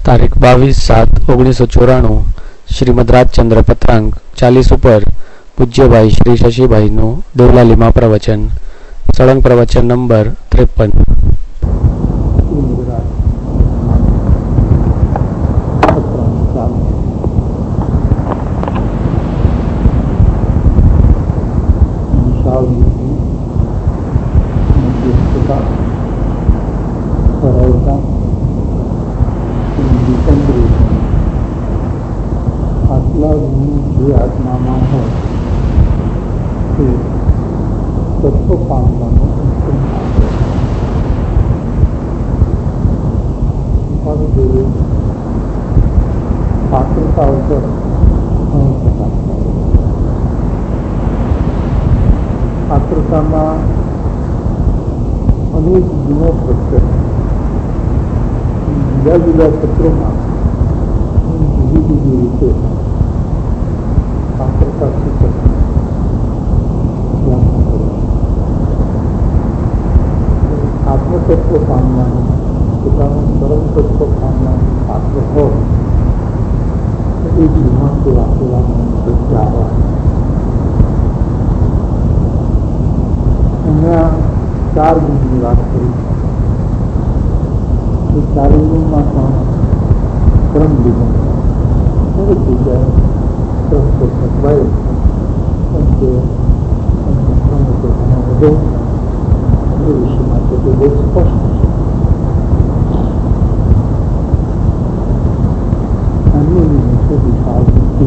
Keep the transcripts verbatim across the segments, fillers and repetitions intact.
તારીખ બાવીસ સાત ઓગણીસો ચોરાણું શ્રીમદ રાજચંદ્ર પત્રાંક ચાલીસ ઉપર પૂજ્યભાઈ શ્રી શશીભાઈનું દેવલાલીમાં પ્રવચન સળંગ પ્રવચન નંબર ત્રેપન. આટલા ગુણ જે આત્મામાં હોય તે તત્વ પામવાનો પાત્રતા ઉપર પાત્રતામાં અનેક ગુણો પ્રત્યે જુદા જુદા પત્રોમાં જુદી જુદી રીતે પાત્રતા સૂચક આત્મતત્વ પામવાનું પોતાનું પરમ તત્વ પામવાનું પાત્ર હોય એ જીવન તો આપેલાનું પ્રત્યાવા એના ચાર ગુણની વાત કરી. એ ચાર ગુણમાં પણ ક્રમ લીધો દરેક જગ્યાએ ક્રમ તો સચવાય કેમ કે એમનો ક્રમ તો ઘણો વધુ એ વિષયમાં તો તે બહુ સ્પષ્ટ છે. અન્ય છે વિશાળ બુદ્ધિ.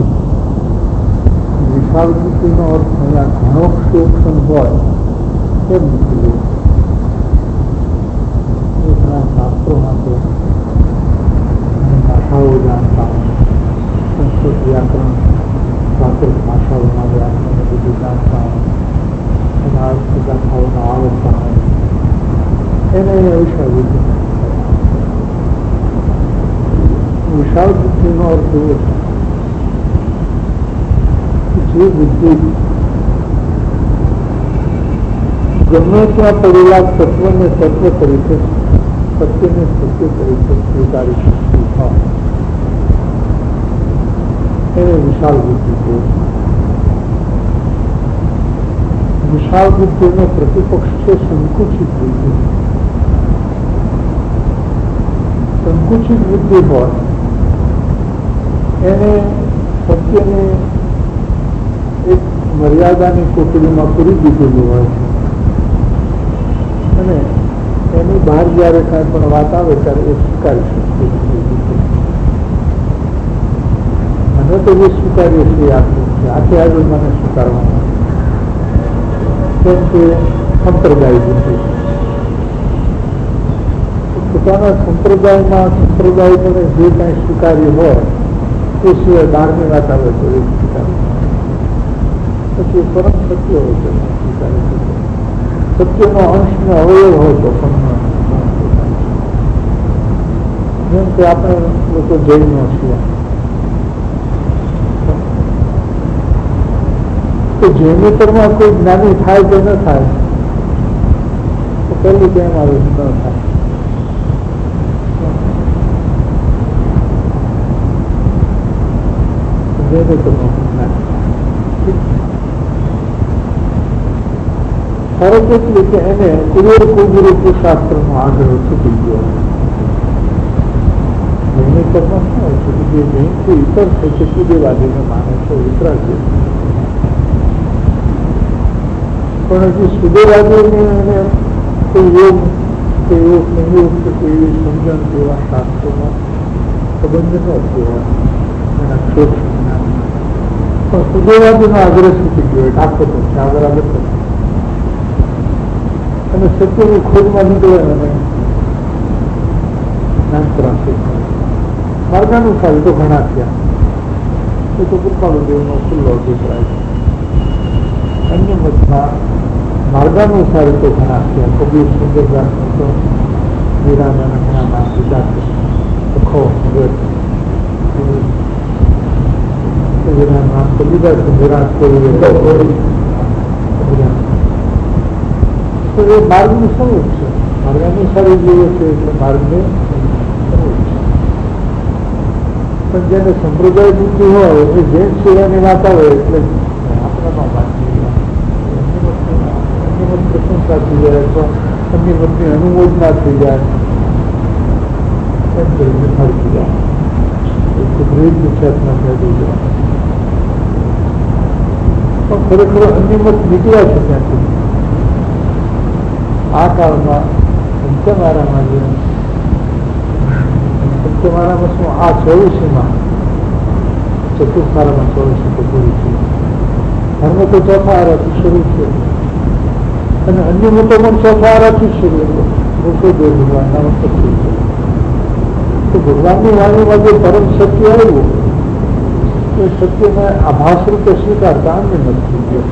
વિશાળ બુદ્ધિનો અર્થ અહીંયા ઘણો ક્ષેક્ષણ હોય કેમ નથી એ ઘણા શાસ્ત્રોમાં તો ભાષાઓ જાણતા હોય, સંસ્કૃત વ્યાકરણ પ્રાકૃત ભાષાઓના વ્યાકરણ બધું જાણતા હોય, એના અર્થ ગાથાઓના આવડતા હોય એને વિશાળ બુદ્ધિ. વિશાળ બુદ્ધિનો અર્થ એવો છે જે બુદ્ધિ ગમે ત્યાં પડેલા તત્વને તત્વ તરીકે સત્યને સત્ય તરીકે સ્વીકારી શકતી હોય એને વિશાળ બુદ્ધિ છે. વિશાળ બુદ્ધિનો પ્રતિપક્ષ છે સંકુચિત બુદ્ધિ. સંકુચિત બુદ્ધિ હોય એને સત્યને એક મર્યાદાની કોટડીમાં પૂરી દીધેલું હોય છે અને એની બહાર જયારે કાંઈ પણ વાત આવે ત્યારે એ સ્વીકારી શકશે. મને તો જે સ્વીકારીએ છીએ આટલું છે, આથી આગળ મને સ્વીકારવાનું કેમ કે સંપ્રદાય બુદ્ધિ પોતાના સંપ્રદાયમાં સંપ્રદાયને જે કાંઈ સ્વીકાર્ય હોય એ સિવાય બહારની વાત આવે તો એ સ્વીકારી પછી પરમ સત્ય હોય તો સ્વીકારી શકે. સત્યનો અંશનો અવયવ હોય તો પણ જેમ કે આપણે લોકો જૈનો છીએ તો જૈનેતરમાં કોઈ જ્ઞાની થાય કે ન થાય તો પહેલું કેમ આવે ન થાય. જૈનેતરમાં જ્ઞાન ફરક એટલી કે એને કુબેર કુબેર શાસ્ત્રનો આગ્રહ છૂટી ગયો. જૈનેતરમાં શું હોય છે કે જે જૈનથી ઇતર છે તે કુદેવાદીને માને છે, વિતરાગ છે. પણ હજી સુદેવાદીને એને કોઈ યોગ કે એવો સંયોગ કે કોઈ એવી સમજણ કે એવા શાસ્ત્રોનો સંબંધ ન થયો એના ક્ષેત્ર પણ સુદેવાદીનો આગ્રહ છૂટી ગયો. ઢાંકો તો છે આગળ આગળ તો અને સત્યની ખોજમાં નીકળે અને માર્ગાનુસાર તો ઘણા થયા. એ તો કૃપાલુદેવનો ખુલ્લો અભિપ્રાય છે. અન્ય મતમાં માર્ગાનુસાર તો ઘણા થયા. કબીર સુંદરદાસ તો વીરાના ઘણા નામ લીધા છે. સખો નામ તો લીધા છે. વિરાટ કોહલી તો એ માર્ગનું સ્વરૂપ છે. માર્ગાનુસાર જીવે છે એટલે માર્ગને સ્વરૂપ છે. પણ જેને સંપ્રદાય બુદ્ધિ હોય એ જૈન સિવાયની વાત આવે એટલે આપણામાં વાત નહીં, અન્ય મત પ્રશંસા થઈ જાય અથવા અન્ય મતની અનુમોદના થઈ જાય એમ કરીને ફરકી જાય, બ્રેક વિખ્યાતમાં ફેરવી જાય. પણ ખરેખર અન્ય મત નીકળ્યા છે ત્યાંથી. આ કાળમાં પંચમારામાં જે પંચમારામાં શું આ ચોવીસીમાં ચતુર્થારામાં ચોવીસી તો પૂરી છે, ધર્મ તો ચોથા આરાથી શરૂ છે અને અન્ય મતો પણ ચોથા આરાથી જ શરૂ હતો. મોટો દેવ ભગવાનના મતથી છે. તો ભગવાનની વાણીમાં જે પરમ સત્ય આવ્યું એ સત્યને આભાસ રૂપે સ્વીકારતા અન્ય મત થઈ ગયો.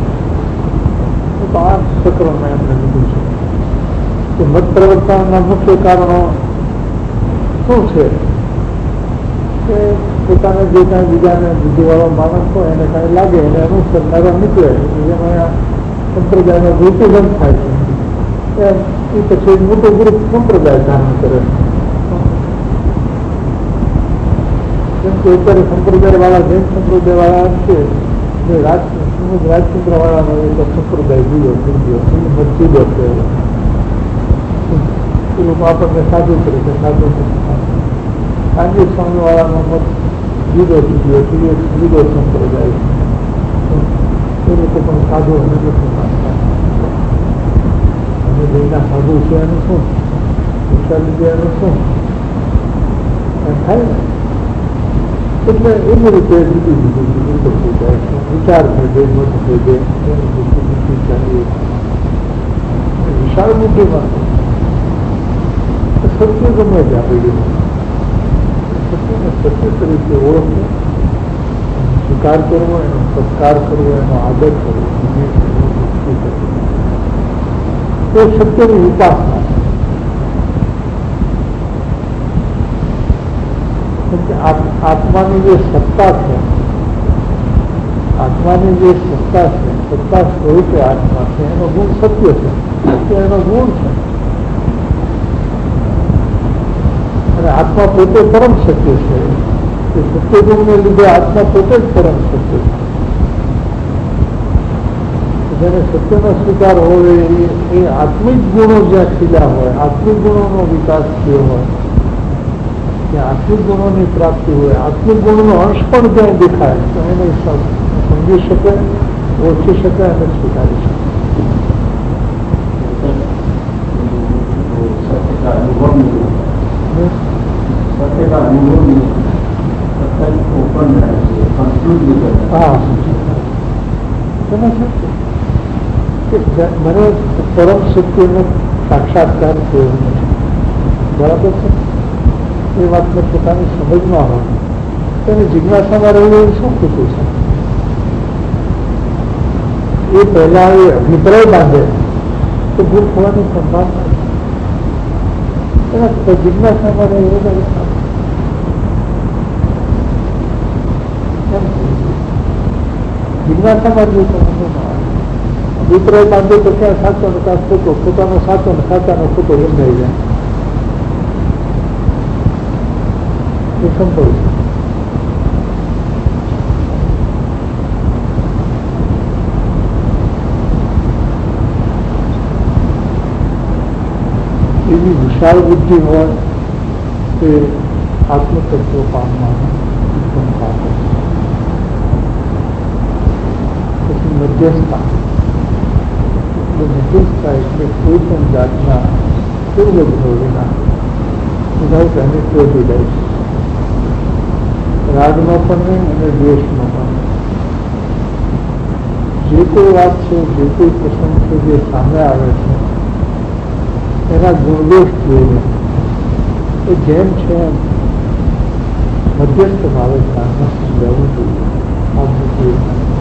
તો આ ચક્રમાં એમને લીધું છે કે મત પ્રવર્તનના મુખ્ય કારણો શું છે કે પોતાને જે કાંઈ બીજાને બુદ્ધિવાળો માણસ હોય એને કાંઈ લાગે એને અનુસરનારા નીકળે જેમાં સંપ્રદાયનો વિભાજન થાય છે એમ એ પછી મોટો ગ્રુપ સંપ્રદાય ધારણ કરે. કેમ કે અત્યારે સંપ્રદાય વાળા જૈન સંપ્રદાય વાળા છે જે રાજ રાજચંદ્ર વાળાનો એક સંપ્રદાય જુદો થઈ ગયો, મત જુદો છે. એ લોકો આપણને સાધુ કરે છે, સાધુ કાંજી સ્વામી વાળાનો મત જુદો થઈ ગયો છે, એક જુદો સંપ્રદાય. એ લોકો પણ સાધુ અને નથી માનતા. અને જૈના સાધુ છે એનું શું વિચાર લીધે એનું શું એમ થાય ને. એટલે એવી રીતે જુદી જુદી જુદી થઈ જાય છે. વિચાર થઈ જાય, મત થઈ જાય, એની બુદ્ધિ બુદ્ધિ ચાલી વિશાળ બુદ્ધિમાં સત્ય ગમે છે. આપણી સત્યને સત્ય તરીકે ઓળખવું, સ્વીકાર કરવો, એનો સત્કાર કરવો, એનો આદર કરવો, એ સત્યની ઉપાસના છે. આત્માની જે સત્તા છે, આત્માની જે સત્તા છે, સત્તા સ્વરૂપે આત્મા છે, એનો ગુણ સત્ય છે, સત્ય એનો ગુણ છે. અને આત્મા પોતે પરમ સત્ય છે. એ સત્ય ગુણને લીધે આત્મા પોતે જ પરમ સત્ય છે. જેને સત્યનો સ્વીકાર હોય એ આત્મિક ગુણો જ્યાં ખીલ્યા હોય, આત્મિક ગુણોનો વિકાસ થયો હોય, ત્યાં આત્મિક ગુણોની પ્રાપ્તિ હોય, આત્મિક ગુણનો અંશ પણ ત્યાં દેખાય તો એને સમજી શકે, ઓળખી શકે અને સ્વીકારી શકે. હા મને પરમ સત્યનો સાક્ષાત્કાર થયો નથી, બરાબર છે. એ વાતને પોતાની સમજમાં હોય તેને જિજ્ઞાસામાં રહેવું એ શું ખોટું છે. એ પહેલા એ અભિપ્રાય બાંધે તો ભૂલ થવાની સંભાવના છે. એના જિજ્ઞાસામાં રહેવું વધારે સારું. જિજ્ઞાસામાં રહેવું તો વાંધો ના આવે. અભિપ્રાય બાંધે તો ક્યાં સાચો ને ક્યાં ખોટો, પોતાનો સાચો ને સાચાનો ખોટો બંધાઈ જાય. એ સંભવ છે. એવી વિશાળ બુદ્ધિ હોય તે આત્મતત્વ પામવાનું ઉત્તમ સાધન. પછી મધ્યસ્થતા. મધ્યસ્થતા એટલે કોઈ પણ જાતના પૂર્વગ્રહ વિના વિધાઉટ એની પ્રેજુડાઇઝ, રાગનો પણ નહીં અને દ્વેષનો પણ નહીં. જે કોઈ વાત છે, જે કોઈ પ્રસંગ છે જે સામે આવે છે એના ગુણદોષ જોઈને એ જેમ છે એમ મધ્યસ્થ ભાવે જ્ઞાનમાં સમજાવવું જોઈએ.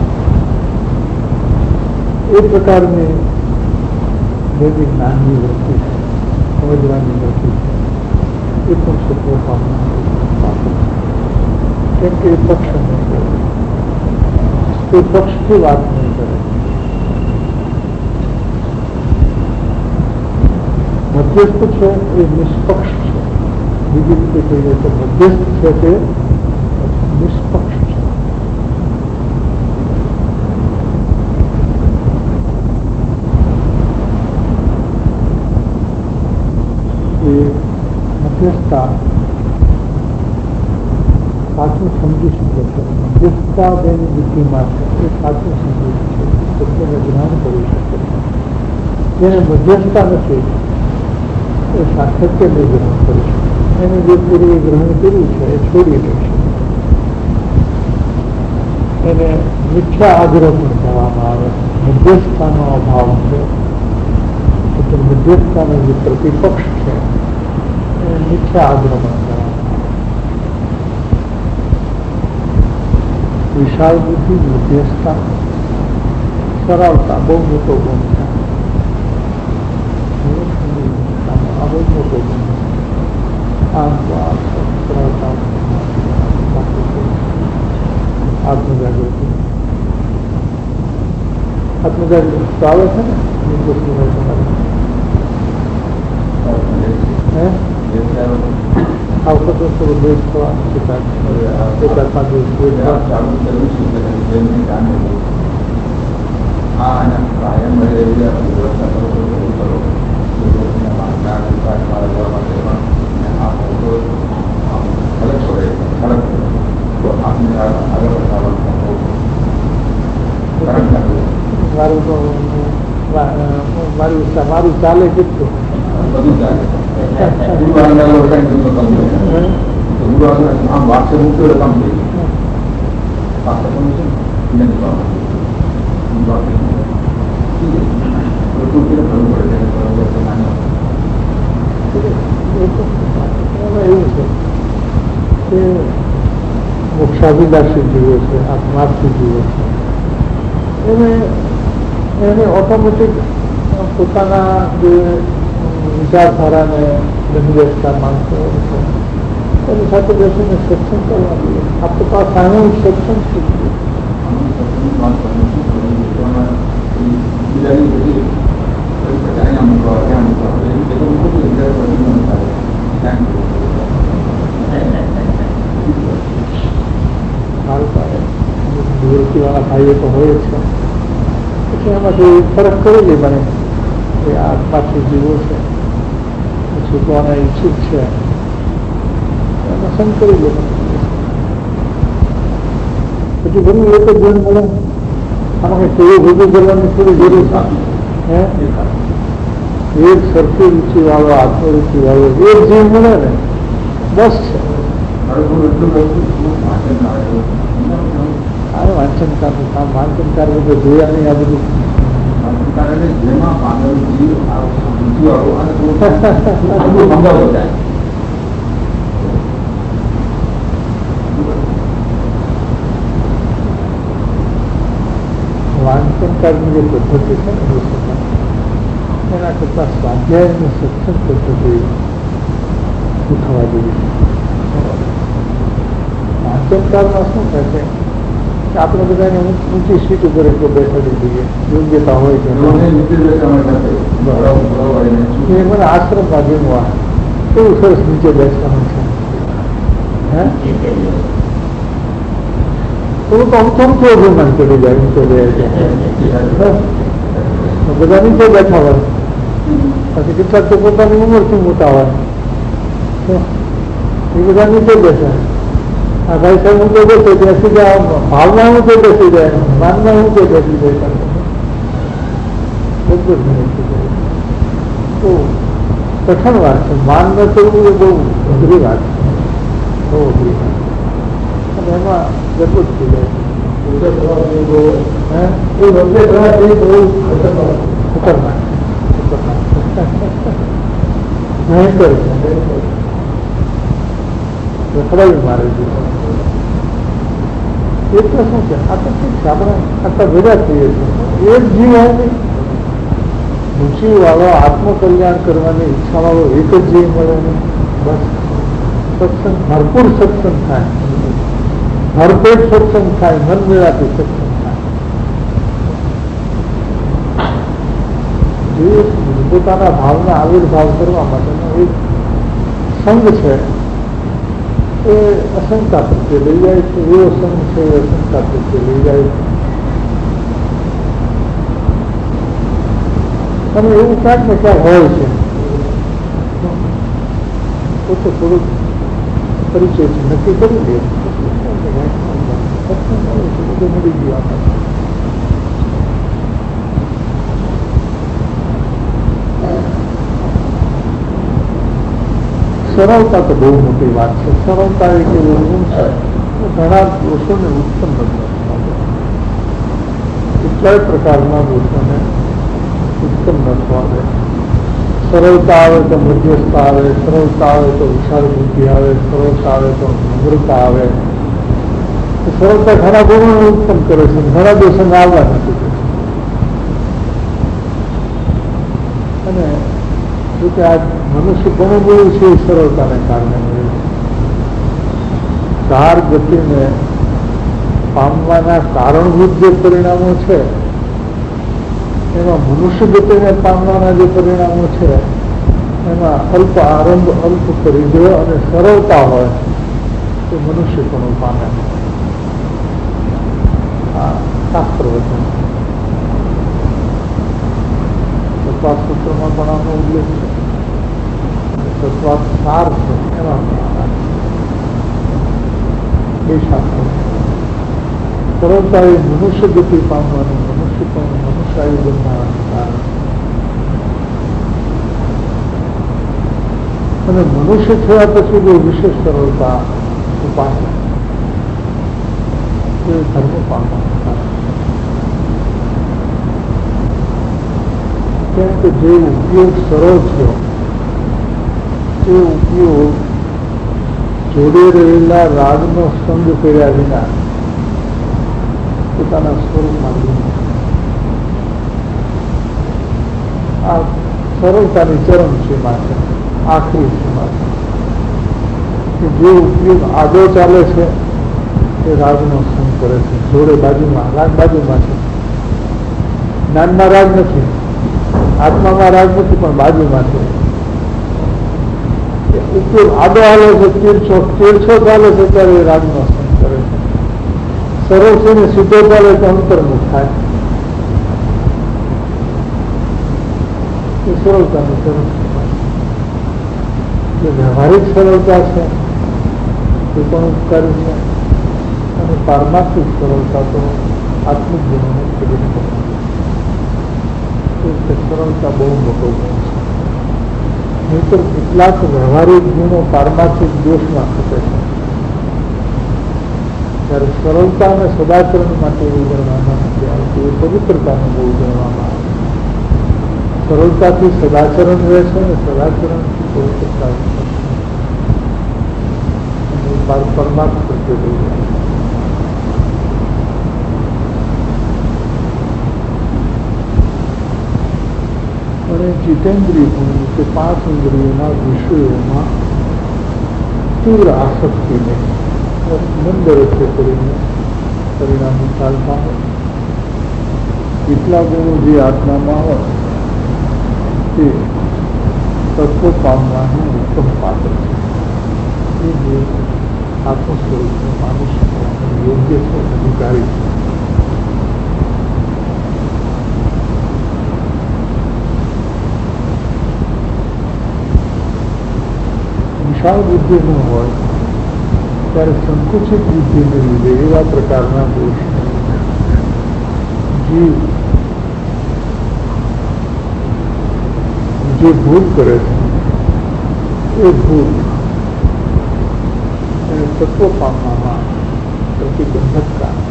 એ પ્રકારની જેની જ્ઞાનની વૃત્તિ છે, સમજવાની વૃત્તિ છે, એ પણ સત્વ પામવાનું. કેમ કે એ પક્ષ નહીં કરે, એ પક્ષથી વાત નહીં કરે. મધ્યસ્થ છે એ નિષ્પક્ષ છે. બીજી રીતે કહીએ તો મધ્યસ્થ છે તે નિષ્પક્ષ છે. એ મધ્યસ્થતા સાચું સમજી શકે છે. મધ્યસ્થતા બેની બુદ્ધિમાં છે એ સાચું સમજી શકે છે, સત્યને જ્ઞાન કરી શકે છે. જેને મધ્યસ્થતા નથી એ સત્યને ગ્રહણ કરી શકે. એને જે પૂર્વે ગ્રહણ કર્યું છે એ છોડી દેશે. એને મિથ્યા આગ્રહ પણ કહેવામાં આવે. મધ્યસ્થતાનો અભાવ છે. એટલે મધ્યસ્થતાનો જે પ્રતિપક્ષ છે એને મિથ્યા આગ્રહ પણ કહેવામાં આવે. વિશાળ બુદ્ધિ, મધ્યસ્થતા, સરળતા બહુ મોટો ગુણ છે. આ બહુ મોટો ગુણ છે. આત્મજાગૃતિ આત્મજાગૃતિ તો આવે છે ને તમારે આ વખત થોડું ભેદ થવા એકાદ પાંચ દિવસ ચાલુ કર્યું છે કાયમ વ્યવસ્થા કરો કરો ખલક પડે ખલક તો આપને આગળ મારું તો મારું મારું ચાલે કેટલું બધું ચાલે આમ વાક્ય મૂક્યો કામ થઈ વાક્ય પણ છે ને એવું છે કે મોક્ષાભિલાષી જીવો છે, આત્માર્થી જીવો છે, એને એને ઓટોમેટિક પોતાના જે વિચારધારાને બની બેસતા માણસો છે એની સાથે બેસીને સત્સંગ કરવા જોઈએ. આપણે તો આ સામૂહિક સત્સંગ શીખીએ. નિવૃત્તિવાળા ભાઈઓ તો હોય જ છે. પછી એમાંથી ફરક કરી લે મને કે આત્માથી જીવો છે, છૂટવાના ઈચ્છુક છે, એમાં સંગ કરી લે. પછી બધું એક જ ધ્યાન મળે. આમાં કઈ કેવું ભેગું કરવાની થોડી જરૂર છે. હે એક સરખી રૂચિ વાળો, આત્મરુચિ વાળો એક જીવ મળે ને બસ છે. અરે વાંચનકારનું કામ, વાંચનકાર બધું જોયા નહીં. આ બધું વાંચનકારની જે પદ્ધતિ છે ને એના કરતા સ્વાધ્યાયની સત્સંગ પદ્ધતિ શીખવા જેવી. વાંચનકારમાં શું કહે છે કે આપણે બધાને ઊંચી સીટ ઉપર એટલે બેસાડી દઈએ, યોગ્યતા હોય છે. એ મને આશ્રમ બાજુનું આ કેવું સરસ નીચે બેસવાનું છે. હે થોડું તો અમથું અભિમાન ચડી જાય. નીચે બે બધા નીચે બેઠા હોય, પછી કેટલાક તો પોતાની ઉંમરથી મોટા હોય એ બધા નીચે બેસે. આ ભાઈ સાહેબ ઊંચે બેસે ત્યાં સીધા ભાવના ઊંચે બેસી જાય, માનના ઊંચે બેસી જાય. બધું જ બેસી જાય. તો કઠણ વાત છે. માન ન કરવું એ બહુ અઘરી વાત છે, બહુ અઘરી વાત. અને એમાં જબરદસ્ત થઈ જાય. ખતરનાક ભયંકર રખડાવી મારે છે. એટલે શું છે, આ તો ઠીક છે, આપણે આટલા ભેગા થઈએ છીએ. એક જીવ હોય ને રુચિ વાળો, આત્મકલ્યાણ કરવાની ઈચ્છા વાળો એક જ જીવ મળે ને બસ સત્સંગ, ભરપૂર સત્સંગ થાય, ભરપેટ સત્સંગ થાય, મન મેળાથી સત્સંગ થાય. જે પોતાના ભાવના આવિર્ભાવ કરવા માટેનો એક સંઘ છે એ અશંકા પ્રત્યે લઈ જાય છે. એવો સંગ છે એ અશંકા પ્રત્યે લઈ જાય છે. અને એવું ક્યાંક ને ક્યાંક હોય છે. પોતે થોડુંક પરિચય છે નક્કી કરી દે બધું મળી ગયું આપણે. સરળતા તો બહુ મોટી વાત છે. સરળતા એક એવો ગુણ છે ઘણા દોષોને ઉત્પન્ન નથી. કેટલાય પ્રકારના દોષોને ઉત્પન્ન નથી આવે. સરળતા આવે તો મધ્યસ્થતા આવે, સરળતા આવે તો વિશાળ બુદ્ધિ આવે, સરળતા આવે તો નમ્રતા આવે. સરળતા ઘણા ગુણોને ઉત્પન્ન કરે છે, ઘણા દોષોને આવવા નથી દે. અને જો કે આ મનુષ્ય ઘણું બધું છે એ સરળતાને કારણે મળે છે. કાર ગતિને પામવાના કારણભૂત જે પરિણામો છે એમાં મનુષ્ય ગતિને પામવાના જે પરિણામો છે એમાં અલ્પ આરંભ, અલ્પ પરિધો અને સરળતા હોય તો મનુષ્ય પણ પામે. આ શાસ્ત્ર વચન તત્વાદ સૂત્રમાં પણ આનો ઉલ્લેખ છે. તત્વાદ સાર છે એમાં બે શાસ્ત્રો. સરળતા એ મનુષ્ય ગતિ પામવાનું, મનુષ્ય પણ મનુષ્યાયુ બનવાનું કારણ. અને મનુષ્ય થયા પછી જે વિશેષ સરળતા ઉપાસે એ ધર્મ પામવાનું કારણ. કેમ કે જે ઉપયોગ સરળ થયો એ ઉપયોગ જોડે રહેલા રાગનો સંગ કર્યા વિના પોતાના સ્વરૂપમાં લીન. આ સરળતાની ચરમ સીમા છે, આખરી સીમા છે કે જે ઉપયોગ આડો ચાલે છે એ રાગનો સંગ કરે છે. જોડે બાજુમાં રાગ બાજુમાં છે. જ્ઞાનમાં રાગ નથી, આત્મામાં રાગ નથી, પણ બાજુમાં છે. ઉપયોગ આડો હાલે છે, તીરછો તીરછો ચાલે છે ત્યારે એ રાગનો સંગ કરે છે. સરળ છે ને સીધો ચાલે તો અંતર્મુખ થાય. એ સરળતાની સરળ જે વ્યવહારિક સરળતા છે એ પણ ઉપકારી છે. અને પારમાર્થિક સરળતા તો આત્મિક ગુણોને પ્રગટ કરે. સરળતા બહુ મોટો ગુણ છે. નહીંતર કેટલાક વ્યવહારિક ગુણો પારમાર્થિક દોષમાં ખપે છે. ત્યારે સરળતા અને સદાચરણ માટે એવું ગણવામાં નથી આવતું. એ પવિત્રતાનું બહુ ગણવામાં આવે. સરળતાથી સદાચરણ રહે છે અને સદાચરણથી પવિત્રતા પરમાર્થ પ્રત્યે લઈ જાય. અને જીતેન્દ્રિય ગુણ કે પાંચ ઇન્દ્રિયોના વિષયોમાં તીવ્ર આસક્તિને મંદ રસ્તે કરીને પરિણામી ચાલતા હોય. કેટલા ગુણો જે આત્મામાં હોય તે તત્વ પામવાનું ઉત્તમ પાત્ર છે. એ જે આત્મ સ્વરૂપને માની શકવાનું યોગ્ય છે, અધિકારી છે. વિશાળ બુદ્ધિ ન હોય ત્યારે સંકુચિત બુદ્ધિને લીધે એવા પ્રકારના દોષ જીવ જે ભૂલ કરે છે એ ભૂલ એને તત્વ પામવામાં પ્રતિબંધક કારણ.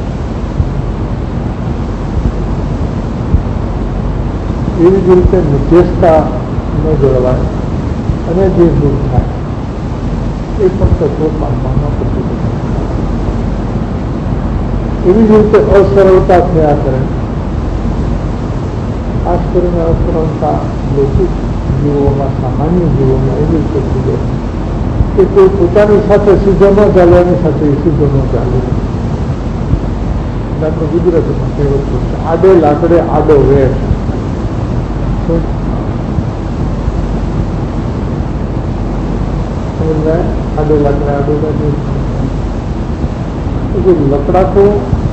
એવી જ રીતે મધ્યસ્થતા ન જળવાય અને જે ભૂલ થાય એ પણ તત્વ પામવામાં પ્રતિબંધક. એવી જ રીતે અસરળતા થયા કરે. ખાસ કરીને અસરળતા લૌકિક જીવોમાં, સામાન્ય જીવોમાં એવી રીતે થઈ કે કોઈ પોતાની સાથે સીધો ન ચાલે, એની સાથે એ સીધો ન ચાલે. આપણે ગુજરાતીમાં કહેવત છે, આડે લાકડે આડો વેર. मिल रहा है, आधे लकड़ा आधे का जो लकड़ा को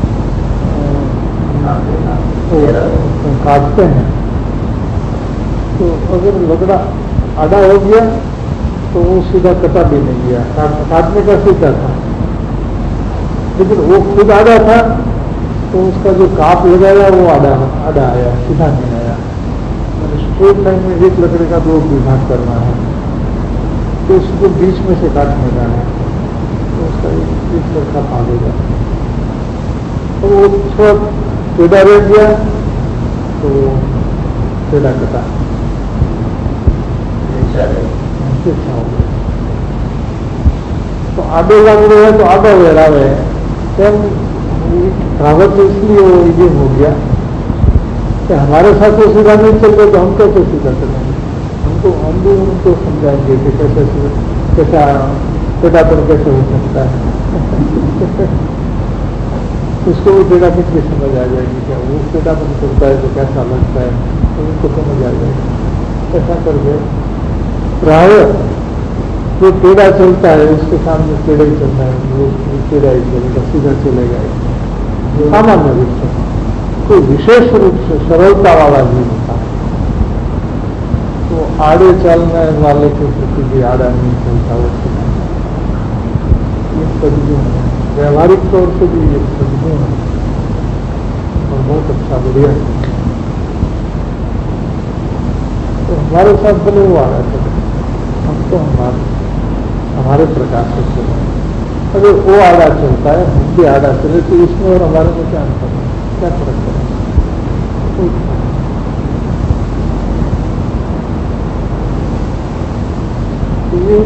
काटते हैं, तो अगर लकड़ा आधा हो गया तो वो सीधा कटा भी नहीं गया, काटने का सीधा था, लेकिन वो खुद आधा था तो उसका जो काप लगाया वो आधा आधा आया, सीधा नहीं आया। स्ट्रेट लाइन में एक लकड़े का दो विभाग करना है, तो उसको बीच में से काटने का है, तो उसका एक लड़का भागेगा, तो वो थोड़ा टेढ़ा रह गया तो टेढ़ा कटा अच्छा हो गया। तो आधे लग रहे हैं तो आधा वेरावे कहावत इसलिए वो ये हो गया कि हमारे साथ वो सीधा नहीं चल रहे तो हम कैसे सीधा चलेंगे, हमको हम भी उनको समझाएंगे कि कैसे कैसा टेढ़ापन कैसे हो सकता है उसको वो टेढ़ापन की समझ आ जाएगी, क्या वो टेढ़ापन करता है तो कैसा लगता है, तो उनको समझ आ जाएगी। ऐसा करके प्राय जो टेढ़ा चलता है उसके सामने टेढ़ा ही चलता है, वो टेढ़ा ही चलेगा, सीधा चलेगा। सामान्य रूप से कोई विशेष रूप से सरलता वाला भी होता है, तो आड़े चलने वाले के प्रति भी आड़ा नहीं चलता, वो ये सदगुण है, व्यवहारिक तौर से भी ये सदगुण है और बहुत अच्छा बढ़िया है। तो हमारे साथ भले वो आड़ा चले, हम तो हमारे हमारे प्रकार से चले, अगर वो आड़ा चलता है हम भी आड़ा चले तो इसमें और हमारे में क्या अंतर है, क्या फर्क है? ये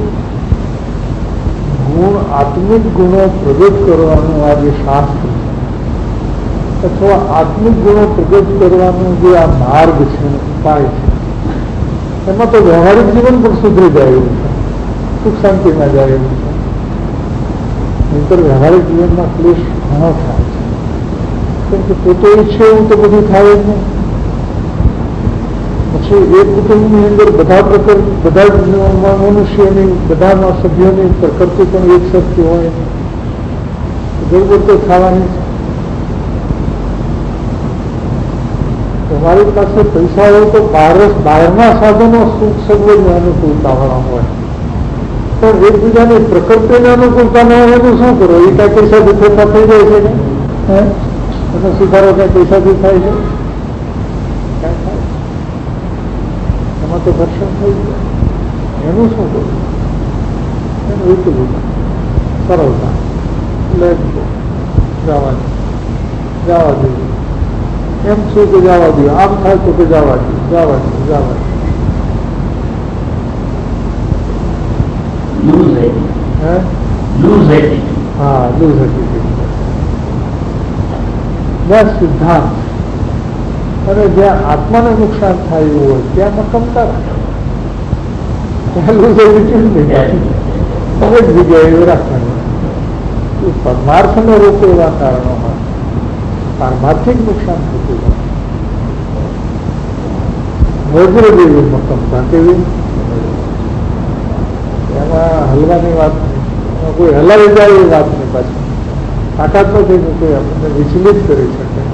गुण आत्मिक गुणों प्रगट करવાનું આ જે શાસ્ત્ર છે અથવા આત્મિક ગુણો પ્રગટ કરવાનો જે આ માર્ગ છે, ઉપાય છે, એમાં તો વ્યવહારિક જીવન પણ સુધરી જાય એવું છે, સુખ શાંતિમાં જાય એવું છે, નહીંતર વ્યવહારિક જીવનમાં ક્લેશ ઘણો થાય છે, કેમ કે પોતે ઈચ્છે એવું તો બધું થાય જ નહીં। પછી એક કુટુંબની અંદર બધા પ્રકાર બધા મનુષ્યની બધાના સભ્યોની પ્રકૃતિ પણ એક સરખી હોય નહીં, ગડબડ તો થવાની છે। તમારી પાસે પૈસા હોય તો બહાર બહારના સાધનો સુખ સગવડની અનુકૂળતાવાળા હોય, પણ એકબીજાની પ્રકૃતિની અનુકૂળતા ન હોય તો શું કરો? એ કાંઈ પૈસાથી ફેરફાર થઈ જાય છે ને, એનો સુધારો કાંઈ પૈસાથી થાય છે? કાંઈ થાય એમાં તો ઘર્ષણ થઈ જાય, એનું શું કરવું? એનું એટલું બધું સરળતા એટલે જવા જવા દેવું, એમ શું કે જવા દો, આમ થાય તો કે જવા દો, જવા દો, જવા દો। હા લૂઝ એટીટ્યુડ જ્યાં સિદ્ધાંત અને જ્યાં આત્માને નુકસાન થાય એવું હોય ત્યાં મક્કમતા રાખે, ત્યાં લૂઝ એટીટ્યુડ નહીં, દરેક જગ્યાએ રાખવાની। પરમાર્થને રોકે એવા કારણોમાં પારમાર્થિક નુકસાન થતું હોય, વજ્ર જેવી મક્કમતા કેવી, એમાં હલવાની વાત નહીં, કોઈ હલાવી જાય એ વાત નહીં, પાછી તાકાત નથી કે કોઈ આપણને વિચલિત કરી શકે।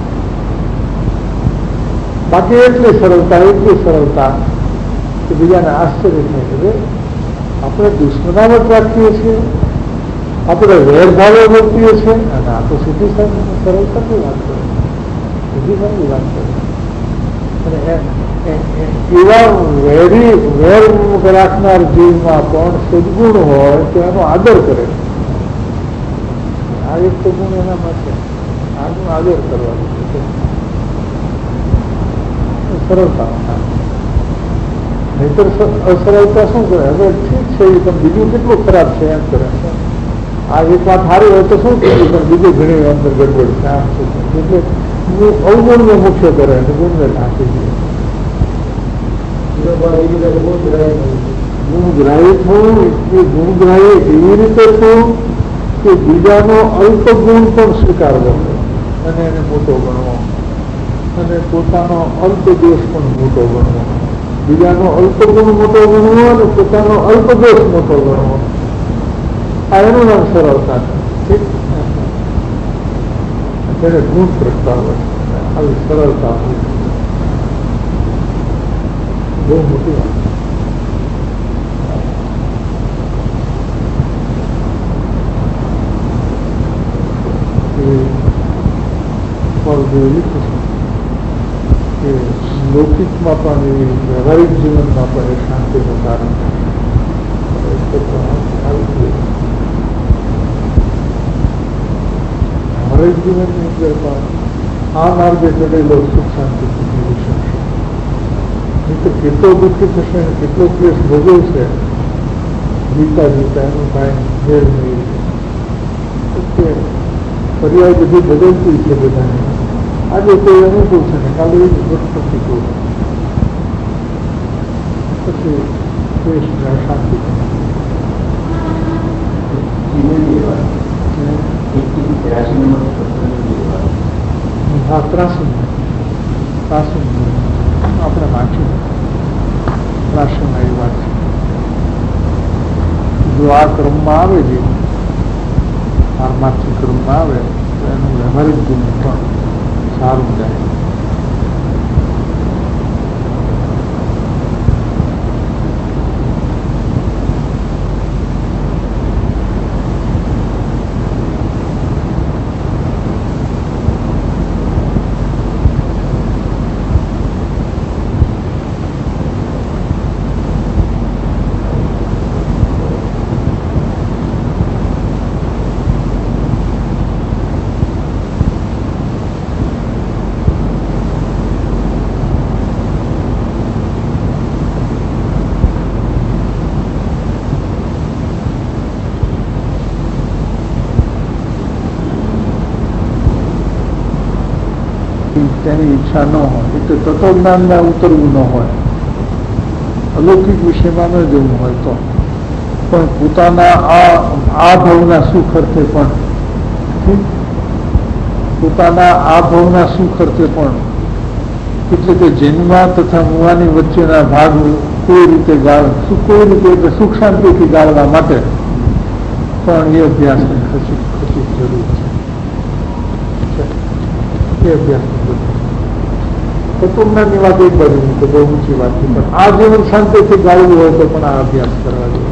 બાકી એટલી સરળતા એટલી સરળતા કે બીજાને આશ્ચર્ય થાય કે આપણે દુશ્મનાવટ રાખીએ છીએ, આપણે વેરભાવે વર્તીએ છીએ, અને આ તો સીધી સરળતાની વાત કરે, સીધી સારી વાત કરે। અને એવા વેરી વેર રાખનાર જીવમાં પણ સદગુણ હોય તો એનો આદર કરે, આ એક તો ગુણ એના માટે આનો આદર કરવાનો છે, સરળતા। નહીતર અસરળતા શું કરે? હવે ઠીક છે એ પણ બીજું કેટલું ખરાબ છે એમ કરે, આ એક વાત સારી હોય તો શું થયું પણ બીજું ઘણી અંદર ગડબડ છે, આમ શું એટલે અવગુણને મુખ્ય કરે અને ગુણને ઢાંકી દે। ગુણગ્રાહી થવું એ ગુણગ્રાહી એવી રીતે થવું કે બીજાનો અલ્પ ગુણ પણ સ્વીકારવો અને એને મોટો ગણવો, અને પોતાનો અલ્પ દોષ પણ મોટો ગણવો, બીજાનો અલ્પ ગુણ મોટો ગણવો અને પોતાનો અલ્પ દોષ મોટો ગણવો, આ એનું નામ સરળતા છે. તેને ગુણ પ્રસ્તાવ આવી સરળતા બહુ મોટી વાત કે લૌકિકમાં પણ એવી વ્યવહારિક જીવનમાં પણ એ શાંતિનું કારણ વ્યવહારિક જીવનની અંદર પણ આ માર્ગે ચડેલો સુખ શાંતિ મેળવી શકશે. નહીં તો કેટલો દુઃખી થશે અને કેટલો ક્લેશ ભોગવશે જીતા જીતા એનું કાંઈ મેળ નહીં. પર્યાય બધી બદલતી છે બધાને. આજે કોઈ અનુકૂળ છે ને કાલે એ જ પ્રતિકૂળ પછી દેશ શાંતિ હા ત્રાસી ત્રાસી આપણે વાંચ્યું ત્રાસીમાં એ વાત છે. જો આ ક્રમમાં આવે છે પારમાર્થિક ક્રમમાં આવે તો એનું વ્યવહારિક જીવન પણ સારું જાય. તેની ઈચ્છા ન હોય એટલે તત્વજ્ઞાનમાં ઉતરવું ન હોય, અલૌકિક વિષયમાં ન જવું હોય તો પણ પોતાના આ આ ભાવના સુખ અર્થે પણ પોતાના આ ભાવના સુખ અર્થે પણ એટલે કે જન્મા તથા મુવાની વચ્ચેના ભાગ કોઈ રીતે ગાળ કોઈ રીતે એટલે સુખ શાંતિથી ગાળવા માટે પણ એ અભ્યાસની ખચી ખચી જરૂર છે. એ અભ્યાસ તત્વજ્ઞાનની વાત એક બાજુ તો બહુ ઊંચી વાત છે, પણ આ જીવન શાંતિથી ગાળવું હોય તો પણ આ અભ્યાસ કરવા જોઈએ.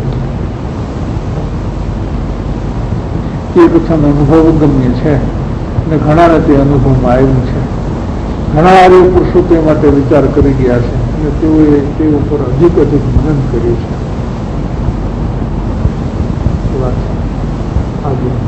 એ પ્રથમ અનુભવ ગમ્ય છે અને ઘણાને તે અનુભવમાં આવ્યું છે. ઘણા આર્ય પુરુષો તે માટે વિચાર કરી ગયા છે અને તેઓએ તે ઉપર અધિક અધિક મનન કર્યું છે. વાત છે આગળ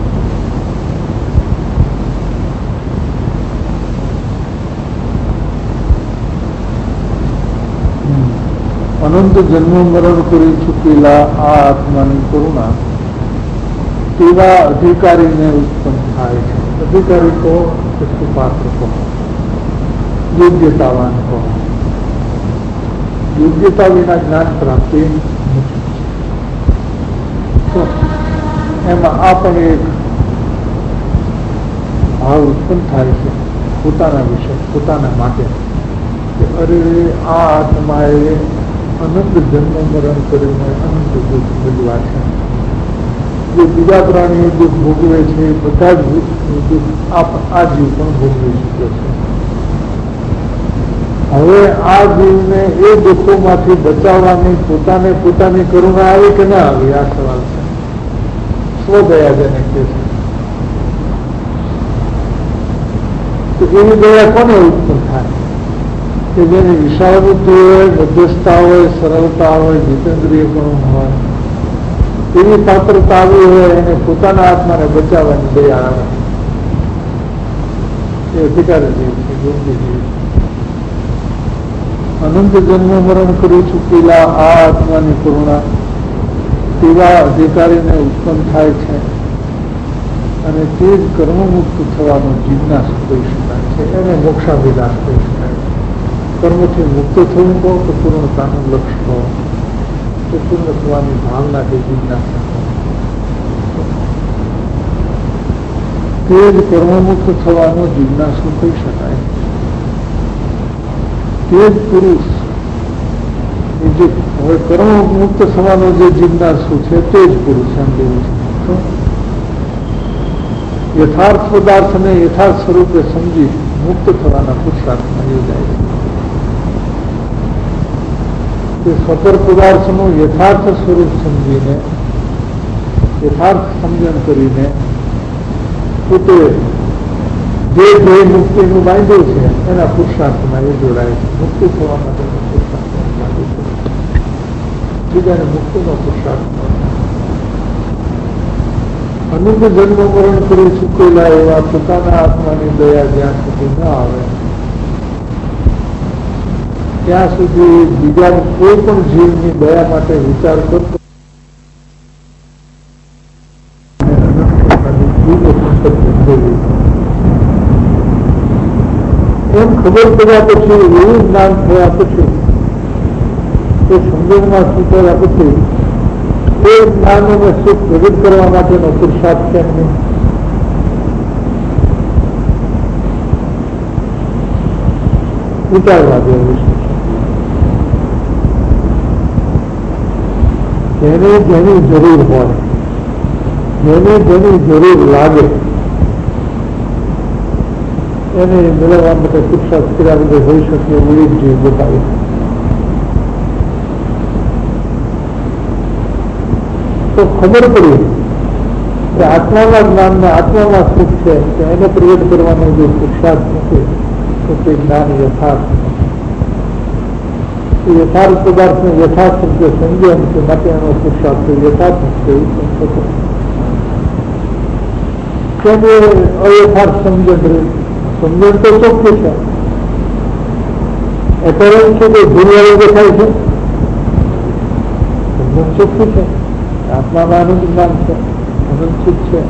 અનંત જન્મ મરણ કરી ચૂકેલા આ આત્માની કરુણા તેવા અધિકારીને ઉત્પન્ન થાય છે. અધિકારી કહો કે સુપાત્ર કહો, યોગ્યતાવાન કહો. યોગ્યતા વિના જ્ઞાન પ્રાપ્તિ નથી. તો એમાં આ પણ એક ભાવ ઉત્પન્ન થાય છે પોતાના વિશે પોતાના માટે કે અરે આ આત્માએ અનંત જન્મ મરણ કરીને અનંત દુઃખ ભોગવા છે. જે બીજા પ્રાણીઓ દુઃખ ભોગવે છે બધા જ દુઃખ આ જીવ પણ ભોગવી ચૂક્યો છે. હવે આ જીવને એ દુઃખોમાંથી બચાવવાની પોતાને પોતાની કરુણા આવે કે ના આવે આ સવાલ છે. સ્વદયા જેને કહે છે. તો એવી દયા કોને ઉત્પન્ન થાય કે જેની વિશાળ બુદ્ધિ હોય, મધ્યસ્થતા હોય, સરળતા હોય, જીતેન્દ્રિયપણું હોય, એવી પાત્રતા આવી હોય એને પોતાના આત્માને બચાવવાની દયા આવે. એ અધિકારી જીવ છે, યોગ્ય જીવ. અનંત જન્મ મરણ કરી ચૂકેલા આ આત્માની કરુણા તેવા અધિકારીને ઉત્પન્ન થાય છે અને તે જ કર્મમુક્ત થવાનો જિજ્ઞાસ કહી શકાય છે. એને મોક્ષાભિલાષ કહી શકાય. કર્મથી મુક્ત થવું કહો તો પૂર્ણતાનું લક્ષ્ય કહો તો પૂર્ણ થવાની ભાવનાથી જિજ્ઞાસા તે જ કર્મમુક્ત થવાનો જિજ્ઞાસુ કહી શકાય. તે જ પુરુષ જે હવે કર્મ મુક્ત થવાનો જે જિજ્ઞાસુ છે તે જ પુરુષ એમ કેવું છે. શું યથાર્થ પદાર્થને યથાર્થ સ્વરૂપે સમજી મુક્ત થવાના પુરુષાર્થમાં યોજાય છે. સફર પદાર્થનું યથાર્થ સ્વરૂપ સમજીને યથાર્થ સમજણ કરીને પોતે જે ધ્યેય મુક્તિનું બાંધ્યું છે એના પુરુષાર્થમાં એ જોડાય છે. મુક્તિ થવા માટેનો પુરુષાર્થ બાંધ્યું છે, બીજાને મુક્તિનો પુરુષાર્થ. અનંત જન્મ મરણ કરી ચૂકેલા એવા પોતાના આત્માની દયા જ્યાં સુધી ન આવે ત્યાં સુધી બીજા કોઈ પણ જીવની દયા માટે વિચાર કરતો એમ ખબર પડ્યા પછી એવું જ્ઞાન થયા પછી એ સમજણમાં સ્વીકાર્યા પછી એ જ્ઞાન અને સુખ પ્રગટ કરવા માટેનો પુરુષાર્થ છે નહીં. વિચારવા જેવું છે. જેને જેની જરૂર હોય, જેને જેની જરૂર લાગે એને મેળવવા માટે પુરુષાર્થ કર્યા વગર હોઈ શકે એવું એક જીવ બતાવે. તો ખબર પડી કે આત્માના જ્ઞાનને આત્મામાં સુખ છે કે એને પ્રગટ કરવાનો જો પુરુષાર્થ નથી તો તે જ્ઞાન યથાર્થ યથાર્થ પદાર્થને યથાર્થ રીતે સમજે નથી માટે એનો પુરુષાર્થ યથાર્થ નથી કેમ એ અયથાર્થ સમજણ સમજણ તો ચોખ્ખું છે. એપેરન્ટ છે કે ભૂલવાળું દેખાય છે, સમજણ ચોખ્ખું છે. આત્મામાં આનંદ જ્ઞાન છે, આનંદ સુખ છે.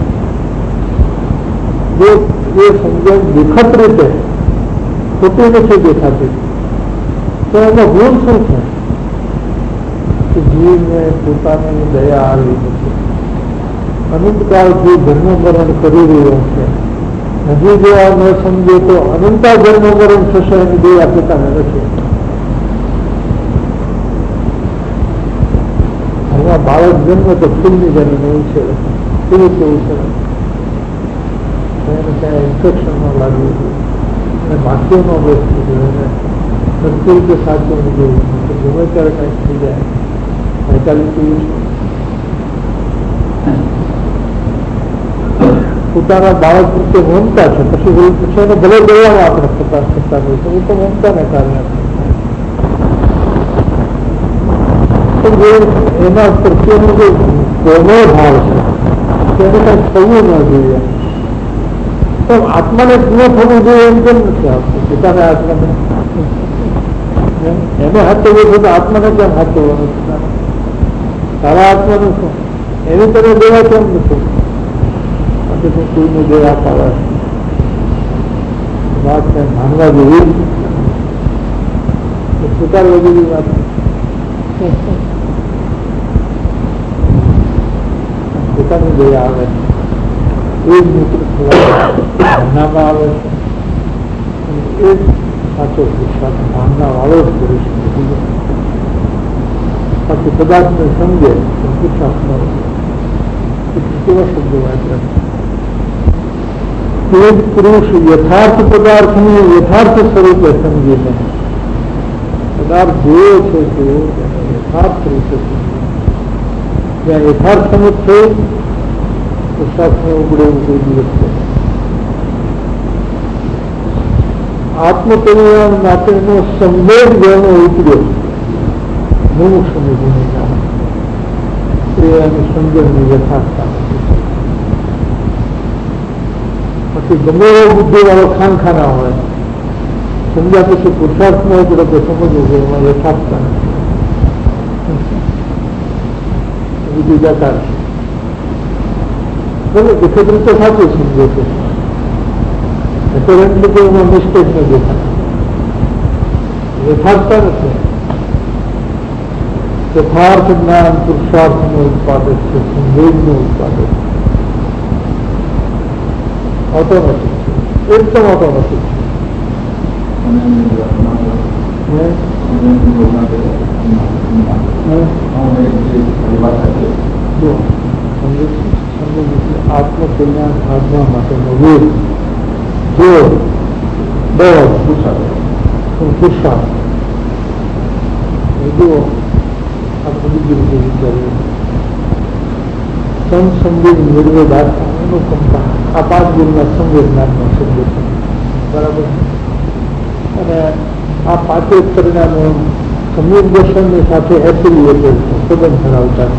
એ સમજણ દેખત રીતે ખોટી નથી દેખાતી તો એમાં ભૂલ શું છે કે જીવને પોતાની દયા આવી નથી. અનંતકાળથી જન્મ મરણ કરી રહ્યો છે, હજી જો આ ન સમજે તો અનંતા જન્મ મરણ થશે એની દયા પોતાને નથી. હમણાં બાળક જન્મ તો ફૂલની જન્મ એવું છે, કેવું કેવું છે એને ત્યાં ઇન્ફેક્શન ન લાગવું જોઈએ અને માખીઓ ન બેસવું જોઈએ એને સરખી રીતે સાચવવું જોઈએ. ગમે ત્યારે કંઈક થઈ જાય વૈચારિક પોતાના બાળક પ્રત્યે મમતા છે, પછી પછી એને ભલે ગળવામાં આપણે પ્રકાશ કરતા હોય તો એ તો મમતાને કારણે એના પ્રત્યેનો જે પ્રેમનો ભાવ છે તેને કઈ થવું ન જોઈએ. તો આત્માને ન થવું જોઈએ એમ કેમ નથી આવતું? પોતાના આત્માને એને હાથવું છે તો આત્માને કેમ હાથવવાનું? તારા આત્માનું શું એની તને દેવા કેમ નથી? કોઈને દયા પાડે વાત કઈ માનવા જેવી સ્વીકારવા જેવી વાત પોતાની દયા આવે એ જ મિત્ર ભાવનામાં આવે છે એ જ સાચો પુરુષાર્થ ભાવના વાળો જ કરી શકે. બાકી પદાર્થને સમજે પુરુષાર્થ કેવા શબ્દો વાપરે તે જ પુરુષ યથાર્થ પદાર્થને યથાર્થ સ્વરૂપે સમજીને પદાર્થ જેવો છે તેવો યથાર્થ રીતે સમજે. જ્યાં યથાર્થ સમજ થઈ તો શાસ્ત્રને ઉગડે એવું કોઈ દિવસ છે. આત્મકલ્યાણ માટેનો સંવેદ જેનો ઉપડ્યો મુમુક્ષુની ભૂમિકા એ એની સમજણની યથાર્થતા. પછી ગમે એવો બુદ્ધિ વાળો ખાનખાના હોય સમજ્યા પછી પુરુષાર્થ ન પડે તો સમજવું કે એમાં યથાર્થતા નથી, બુદ્ધિ જકાર છે. બરાબર દેખત રીતે સાચું સમજે છે એટલે કે એમાં મિસ્ટેક ન દેખાય, યથાર્થતા નથી. યથાર્થ જ્ઞાન પુરુષાર્થનું ઉત્પાદક છે, સંવેદનું ઉત્પાદક ઓટોમેટિક છે, એકદમ ઓટોમેટિક છે. આત્મકલ્યાણ સાધવા માટેનો વેગ, જો બળ, પુરુષાર્થ જો આપણે બીજી રીતે વિચારીએ, સંસંવેદ નિર્વેદ અનુકંપા, આ પાંચ ગુણના સંવેદનાનો શબ્દ છે, બરાબર. અને આ પાંચે પરિણામો સમ્યક દર્શનની સાથે એફિલિએટેડ સંબંધ ધરાવતા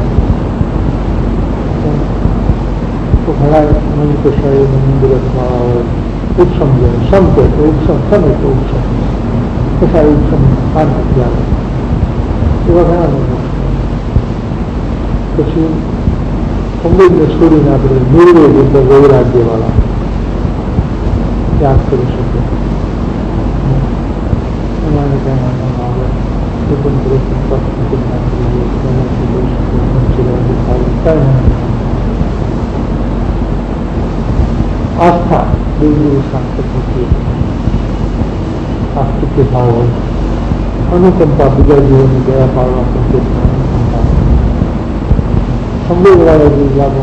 તો ઘણા મનુષ્ય મંદિરવાળા હોય, ઉપસમ જાય, સમ કે ઉપસમ, સમ એટલે ઉપસમ, કશા ઉપસમ પાંચ આવે એવા ઘણા મનુષ્ય. પછી સંવેદને છોડીને આપણે નિર્વેદ એટલે વૈરાગ્યવાળા ત્યાગ કરી શકીએ. એમાં કઈ માનવામાં આવે સ્વતંત્ર આસ્થા દેવની શાંતિ, આસ્તિક ભાવ હોય, અનુકંપા બીજા જીવોની દયા પાડવા પ્રત્યે અનુકંપા, સંવેદવાળા જે લાભો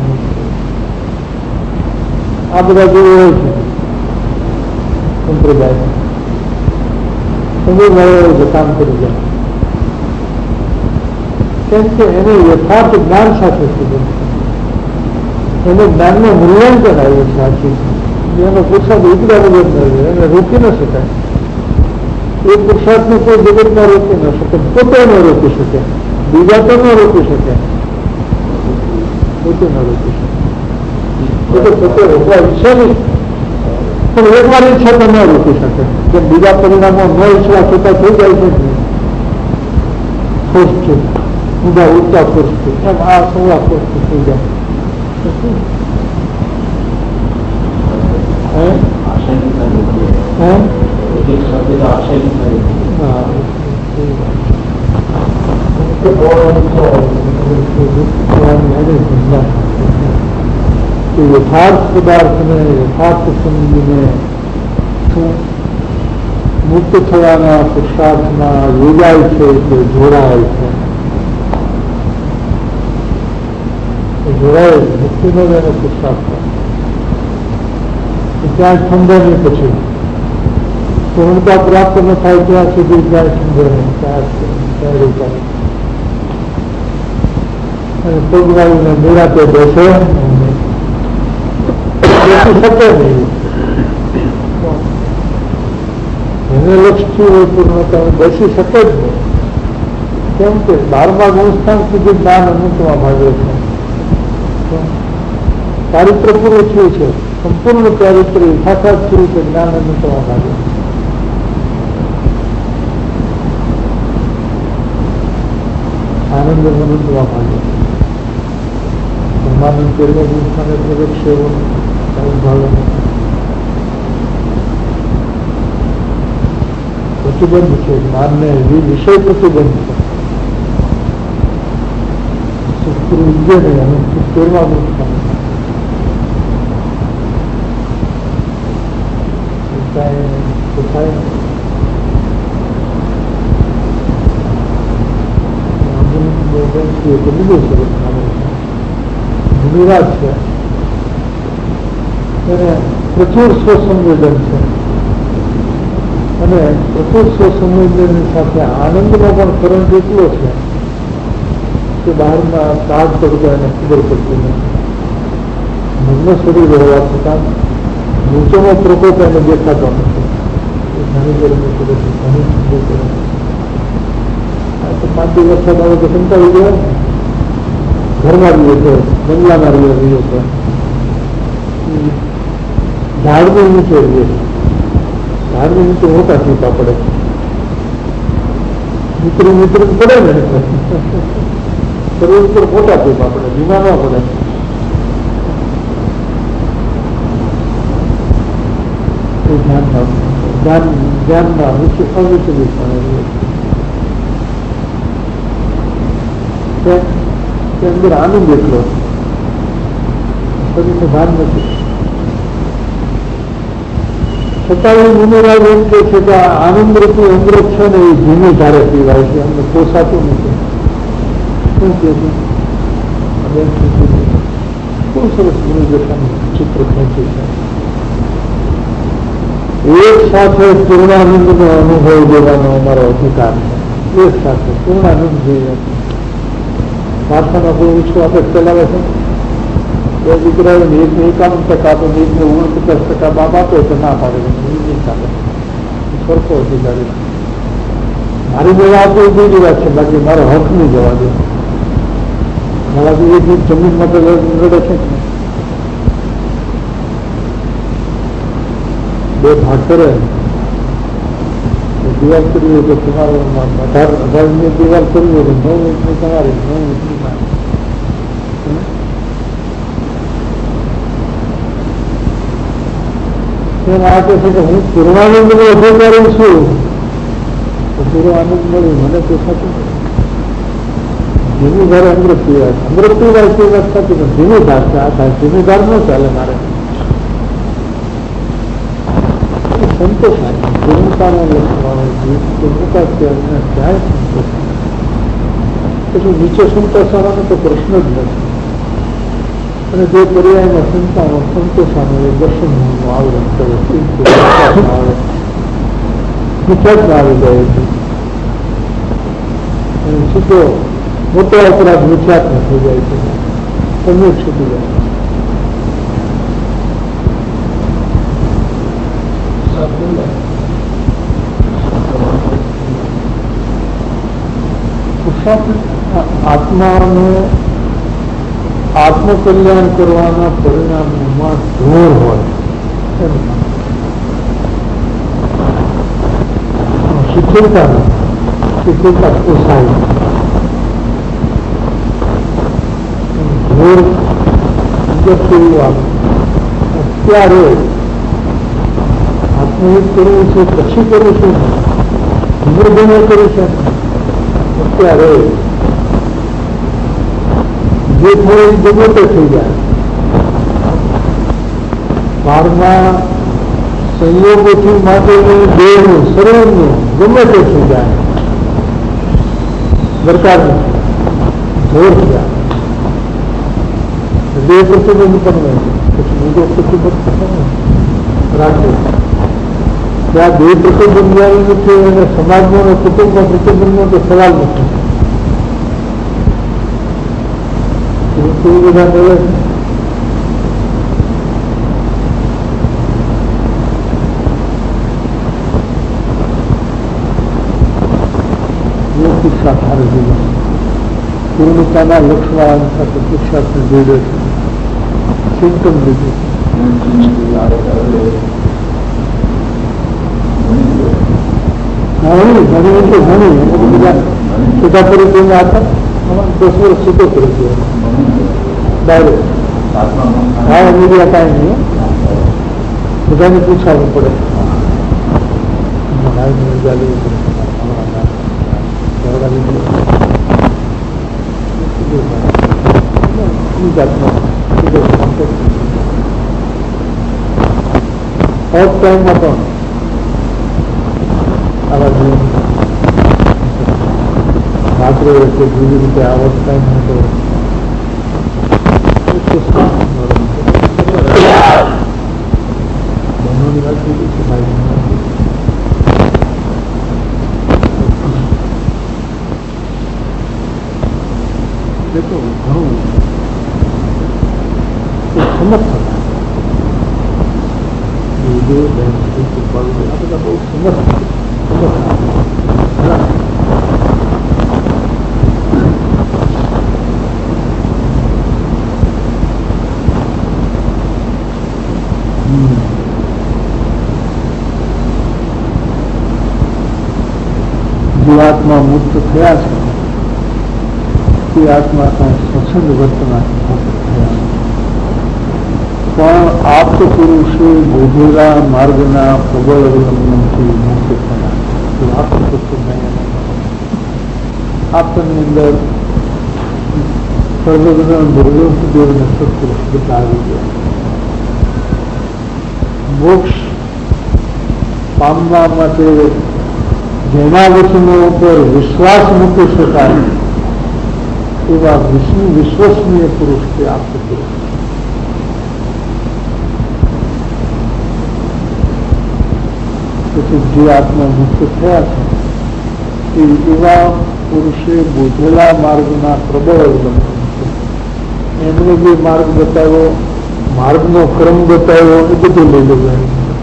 આ બધા જે હોય છે સંપ્રદાય સંવેદવાળા કામ કરી જાય, કેમ કે એને યથાર્થ જ્ઞાન સાથે સંબંધ છે, એને જ્ઞાનનું મૂલ્યાંકન આવ્યું છે. આખી એનો પુરુષાર્થ એકલા વગર ન એને રોકી ન શકાય. એ પુરુષાર્થને કોઈ જગતમાં રોકી ન શકે, પોતે ન રોકી શકે, બીજા તો ન રોકી શકે, પોતે ન રોકી શકે. પોતે પોતે રોકવા ઈચ્છે નહીં, પણ એક વાર ઈચ્છા તો ન રોકી શકે. જેમ બીજા પરિણામો ન ઈચ્છવા છતાં થઈ જાય છે, ખુશ છું ઊંધા ઉડતા ખુશ છું, એમ આ સવા ખુશ થઈ જાય. યથાર્થ પદાર્થને યથાર્થ સમજીને મુક્ત થવાના પુરુષાર્થમાં યોજાય છે, એટલે જોડાય છે. જોડાય મુક્તિનો એનો પુરુષાર્થ ત્યાં સમજાય પછી પૂર્ણતા પ્રાપ્ત ન થાય ત્યાં સુધી ત્યાં સમજાય ત્યાં અને પગવાળીને નિરાતે બેસે શકે નહીં. એને લક્ષ થયું હોય પૂર્ણતા બેસી શકે જ નહીં. કેમ કે બારમા ગુણસ્થાન સુધી જ્ઞાન અનુકમાં ભાગે છે. ચારિત્ર પૂરું થયું છે, સંપૂર્ણ ચારિત્ર સાક્ષાત થયું છે, જ્ઞાન અનુકમાં ભાગે. આનંદ અનુકમાં ભાગે. બ્રહ્માનંદ તેરમા ગુણસ્થાન એટલે સેવન ભાવે પ્રતિબંધ છે, જ્ઞાનને વિષય પ્રતિબંધ છે. વિજય નહીં અને તેરમા ગુણસ્થાન નિરાશ છે, એને પ્રચુર સ્વસંવેદન છે અને પ્રચુર સ્વસંવેદનની સાથે આનંદનો પણ કરંટ એટલો છે કે બહારના તાજ પડતા એને ખબર પડતી નથી. મગ્ન શરીર હોવા છતાં નીચેનો પ્રકોપ એને દેખાતો નથી. ઘણી ગરમી પડે છે, ઘણી ઠંડી પડે છે. પાંચ દિવસ વરસાદ આવે તો કંટાળી ગયો, ઘરમાં રહીએ છે, બંગલામાં રહીએ રહીએ છે, ઝાડની નીચે રહીએ છે. ઝાડની નીચે મોટા ટીપા પડે છે, મિત્રો મિત્રો પડે ને શરીર ઉપર મોટા ટીપા પડે, ધીમા ના પડે. એ ધ્યાન ધ્યાન ધ્યાનમાં વિશે અવિચલિત અંદર આનંદ એટલો શરીરનું ભાન નથી. છતાં એ મુનિરાજ એમ કે છે કે આનંદ રૂપી અમૃત છે ને એ ધીમે ધારે પીવાય છે, અમને પોસાતું નથી. શું કે છે બહુ સરસ ગુરુદશાનું ચિત્ર ખેંચ્યું છે. એક સાથે પૂર્ણાનંદનો અનુભવ લેવાનો અમારો અધિકાર છે. એક સાથે પૂર્ણાનંદ જોઈએ. વાર્તામાં બહુ ઓછું આપણે ચલાવે છે. બે દીકરાઓને એકને એકાવન ટકા આપે, એકને ઓગણપચાસ ટકા બાપ આપે તો ના પાડે, એ નહીં ચાલે. સરખો અધિકારી મારી જવા આપે એ બીજી વાત છે, બાકી મારો હક નહીં જવા દે. મારાથી એક એક જમીન માટે લડે છે. બે ભાગ કરે દિવાલ કરવી હોય તો તમારો અઢાર અઢારની દિવાલ કરવી હોય તો નવ ઇંચની તમારી, નવ ઇંચની મારી. એમ આ કહે છે કે હું પૂર્ણાનંદ નો અધિકારી છું, તો પૂરો આનંદ મળ્યું મને તો સાચું. ધીમી ધારે અમૃત પીવાય, અમૃત પીવાય તે વાત સાચી, પણ ધીમી ધાર છે. આ થાય ધીમી ધાર ન ચાલે મારે. સંતોષ આવે પૂર્ણતાનો લખવાનો પૂર્ણતા ક્યાંય સંતોષ. પછી નીચે સંતોષ આવવાનો તો પ્રશ્ન જ નથી. અને જે પર્યાયમાં સંતાનો સંતોષાનો એ દર્શન આવરણ કરે, આવે મિથ્યાત્મા આવી જાય છે. અને સીધો મોટો અપરાધ મિથ્યાત્મા થઈ જાય છે, તમે છૂટી જાય. આત્માને આત્મકલ્યાણ કરવાના પરિણામોમાં ઢોર હોય, શિથિલતા શિથિલતા પોસાય. ઢોર કેવું આવે અત્યારે આત્મહિત કરવું છે, પછી કરું છું, નિર્ભય કરું છે. અત્યારે જે થોડી જગતો થઈ જાય, બહારના સંયોગોથી માટેની દેહનું શરીરનું ગમે તે થઈ જાય, દરકાર નથી, જોર થયા. દેહ પ્રતિબંધ પણ પછી બીજો પ્રતિબંધ રાખે. ત્યાં દેહ પ્રતિબંધ આવી નથી અને સમાજનો અને કુટુંબમાં પ્રતિબંધનો તો સવાલ નથી. કેવી બધા બોલે છે. સાધાર જીવન પૂર્ણતાના લક્ષણ સાથે પુરુષાર્થને જોડે છે. સિમ્ટમ લીધું ઘણી ઘણી એટલે ઘણી બધા સીધા પરિચયને હતા. દસ વર્ષ સીધો પરિચય ડાયરેક્ટ. હા મીડિયા કાંઈ નહીં, બધાને પૂછાવવું પડે. ઓફ ટાઈમમાં પણ આવા જીવન રાત્રે વચ્ચે બીજી રીતે આ ઓફ ટાઈમમાં તો બહેનોની વાત થઈ ગઈ છે. ભાઈ તો ઘણું સમર્થ હતા. આ બધા બહુ સમર્થ જીવાત્મા મુક્ત થયા છે. આત્મા સ્વચ્છંદ વર્તનાથી મુક્ત થયા, પણ આપ્ત પુરુષે બોધેલા માર્ગના પ્રબળ અવલંબનથી મુક્ત થયા. આપની અંદર સર્વજ્ઞ દુર્લભદેવને સત્પુરુષ બતાવી ગયા. મોક્ષ પામવા માટે જેના વચનો ઉપર વિશ્વાસ મૂકી શકાય એવા વિષ્ણુ વિશ્વસનીય પુરુષ તે આપત પુરુષ. પછી જે આત્મા મુક્ત થયા છે એ એવા પુરુષે બોધેલા માર્ગના પ્રબળ અવલંબન છે. એમણે જે માર્ગ બતાવ્યો, માર્ગનો ક્રમ બતાવ્યો, એ બધું લઈ લેવું.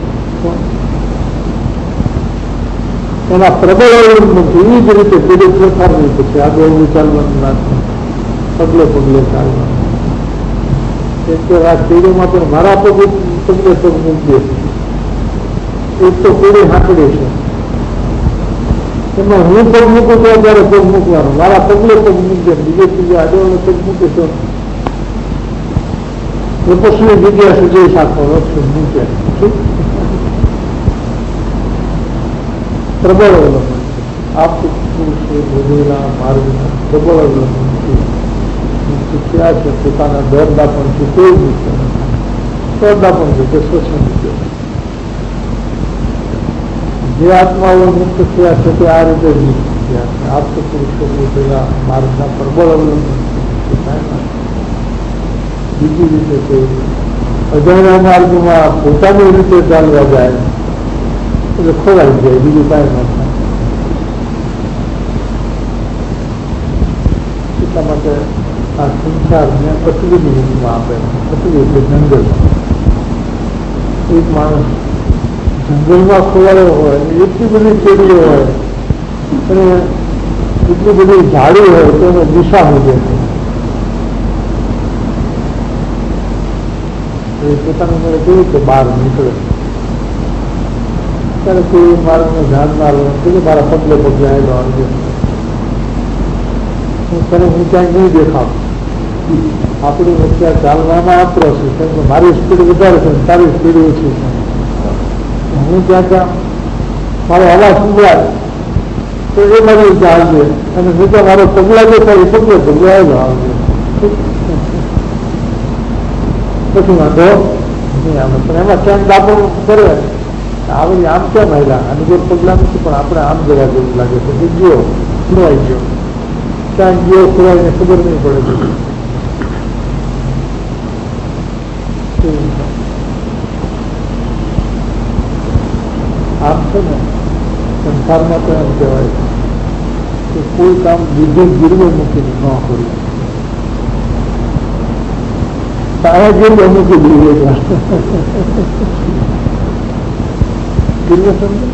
એના પ્રબળ અવલંબન છે. એ જ રીતે પેલી પ્રકાર નહીં. પછી આગળ ચાલવાનું નથી, પગલે પગલે ચાલવાનું. એક તો આ પેઢીમાં પણ મારા પગ પગલે પગ મૂકી દે. એક તો પેઢી હાંકડી છે, એમાં હું પગ મૂકું તો ત્યારે પગ મૂકવાનો, મારા પગલે પગ મૂકી દે. બીજે ત્રીજે આગળ પગ મૂકે તો એ પછી જગ્યા સુધી સાખવાનો મૂકે. પ્રબળ અવલંબન આપ પુરુષે બોધેલા માર્ગના પ્રબળ અવલંબનથી મુક્ત થયા છે. પોતાના ડરના પણ છે કોઈ મુક્ત નથી. ડરના પણ છે તે સ્વચ્છ છે. જે આત્માઓ મુક્ત થયા છે તે આ રીતે જ મુક્ત થયા છે. આપ પુરુષો બોધેલા માર્ગના પ્રબળ અવલંબન. બીજી રીતે કોઈ અજાણ્યા માર્ગમાં પોતાની રીતે ચાલવા જાય એટલે ખોવાઈ જાય, બીજું કાંઈ ન થાય. એટલા માટે આ સંસારને પતલીની ઊંઘમાં આપે. પતલી એટલે જંગલ. એક માણસ જંગલમાં ખોવાયો હોય, એટલી બધી ચેડીઓ હોય અને એટલી બધી ઝાડી હોય તો એને દિશા મૂકે. એ પોતાનું મને કેવું કે બહાર નીકળે ત્યારે કોઈ માર્ગનું ધ્યાન ના લો કે મારા પગલે પગલે આવેલો આવજો, હું તને હું ક્યાંય નહીં દેખાવ. આપણી વચ્ચે ચાલવામાં આ પ્રોસેસ છે કે મારી સ્પીડ વધારે છે, તારી સ્પીડ ઓછી છે. હું ત્યાં ત્યાં મારો અવાજ સંભળાય તો એ મારી ચાલજે, અને નીચે મારો પગલા જે થાય એ પગલે પગલે આવેલો આવજો. પછી વાંધો નહીં આવે. પણ એમાં ક્યાંક દાખલ કરે આવડી આમ કેમ આવેલા, આની કોઈ પગલા નથી પણ આપણે આમ જવા જેવું લાગે છે. ગયો ખોવાઈ ગયો, ક્યાંક ગયો ખોવાઈને ખબર નહીં પડે. આમ છે ને સંસારમાં તો એમ કહેવાય કે કોઈ કામ બુદ્ધિ ગીરવે મૂકીને ન કરવું. તારા ગીરવે મૂકી દીધે ગીરવે સમજે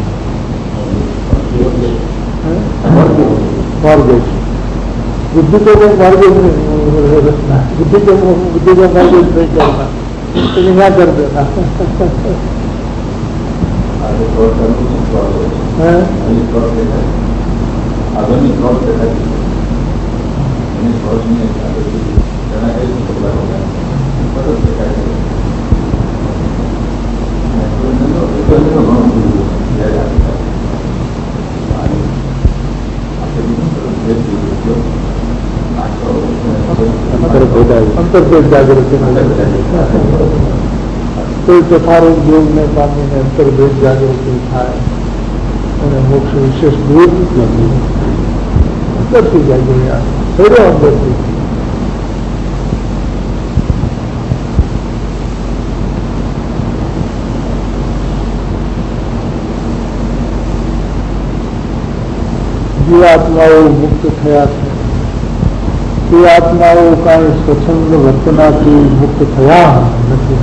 મોર્ગેજ. બુદ્ધિ તો કોઈ મોર્ગેજ નહીં, બુદ્ધિ તો બુદ્ધિ તો મોર્ગેજ નહીં કરના, એને ના કર દેના. અંતર્ભેદ જાગૃતિ કોઈ તથારૂપ યોગને પામીને અંતર્ભેદ જાગૃતિ થાય અને મોક્ષ વિશેષ દૂર નથી. અંદરથી જાગૃતિ આવે અંદરથી. જીવાત્માઓ મુક્ત થયા છે તે આત્માઓ કાંઈ સ્વચ્છંદ વર્તનાથી મુક્ત થયા નથી,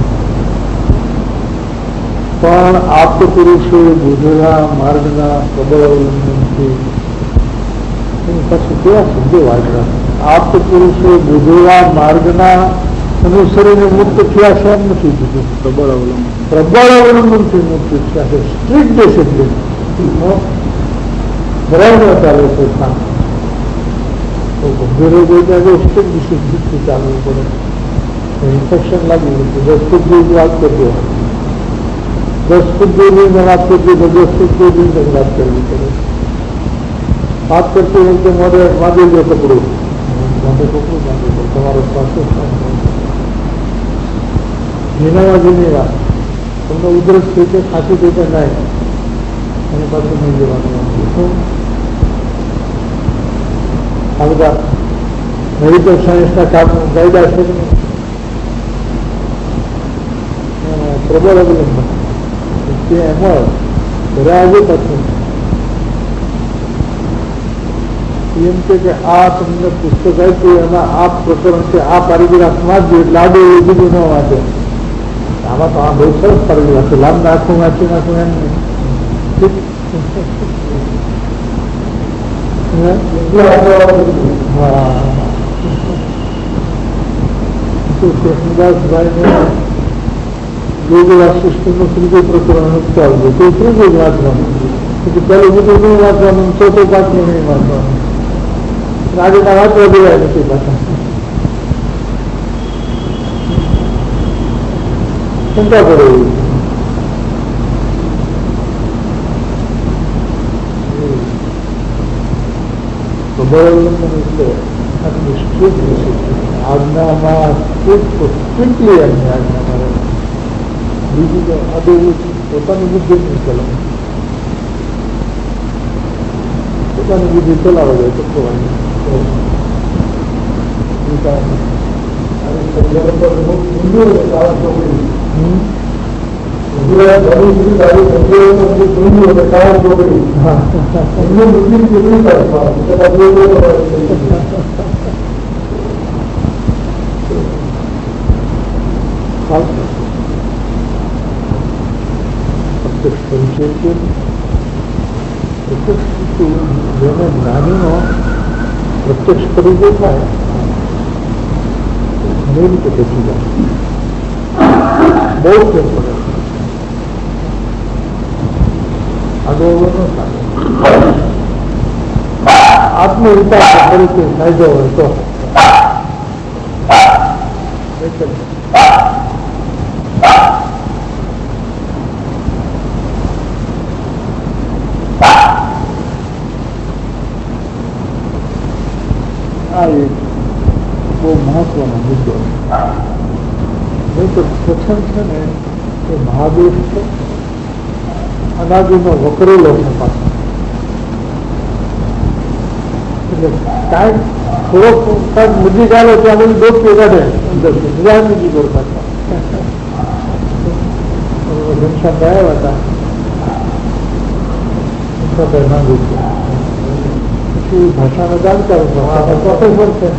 પણ આપ્ત પુરુષે બોધેલા માર્ગના પ્રબળ અવલંબનથી એની પાછું કેવા શબ્દો વાળ્યા. આપ્ત પુરુષે બોધેલા માર્ગના અનુસરીને મુક્ત થયા છે એમ નથી કીધું. પ્રબળ અવલંબન પ્રબળ અવલંબનથી મુક્ત થયા છે. સ્ટ્રિક્ટ ડિસિપ્લિન બરાબર ચાલે છે. ગંભીર રોગ હોય ત્યાં સ્ટ્રિક્ટ ડિસિપ્લિનથી ચાલવું પડે. ઇન્ફેક્શન લાગી દસ ફૂટ જેવી વાત કરતો હોય, દસ ફૂટ જેવી વાત કરતી તો દસ ફૂટ જેવી વાત કરવી પડે. વાત કરતી વખતે મોઢે બાંધી લો કપડું, મોઢે કપડું બાંધી લો. તમારો સ્વાસ્થ્ય જેનામાં જેની વાત તમને ઉધરસ થઈ છે, ખાંસી થઈ છે, નાય એની પાસે નહીં જવાનું. આ બધા મેડિકલ સાયન્સના કામ કાયદા છે. પ્રબળ અવલંબન એમાં ઘરે આજે પાછું એમ છે કે આ તમને પુસ્તક આપ્યું એમાં આ પ્રકરણ છે, આ પારિગ્રાફમાં જ લાડો એ બીજું ન વાંચે. આમાં તો આ બહુ સરસ પારિગ્રાફ છે, લાંબ નાખું વાંચી નાખું એમ નહીં. કૃષ્ણદાસભાઈને યોગ વાસિષ્ઠનું ત્રીજું પ્રકરણ ચાલુ તો ત્રીજું જ વાંચવાનું, પછી પહેલું બીજું નહીં વાંચવાનું, ચોથું પાંચમું નહીં વાંચવાનું. રાજના વાંચવા દેવાય નથી પાછા. શંકા પડે એવી. અવલંબન એટલે આટલી સ્ટ્રીક ડિસિપ્લિન, આજ્ઞામાં સ્ટ્રિક્ટલી એમની આજ્ઞા કરે. બીજું તો આ દેવું પોતાની બુદ્ધિ નહીં ચલાવે, પોતાની બુદ્ધિ ચલાવે જાય તો ખોવાની. જેને જ્ઞાનીનો પ્રત્યક્ષ તરીકે થાય ઘણી રીતે બેસી જાય, બહુ ફેર પડે. આગળ ન થાય. આત્મવિકાસ તરીકે ફાયદો હોય તો આ એક બહુ મહત્વનો મુદ્દો. નહીં તો પ્રસંગ છે ને એ મહાદેવ છે, અનાદિનો વકરેલો છે પાછો. એટલે કાંઈક થોડોક કાંઈક બુદ્ધિ ચાલે ત્યાં બધું દોષ કાઢે અંદર બીજા બીજી ગોળ પાછા. ઘનશ્યામ આવ્યા હતા, ઘનશ્યામભાઈ માંગુ છું, પછી ભાષાનો જાણકાર પ્રોફેસર છે.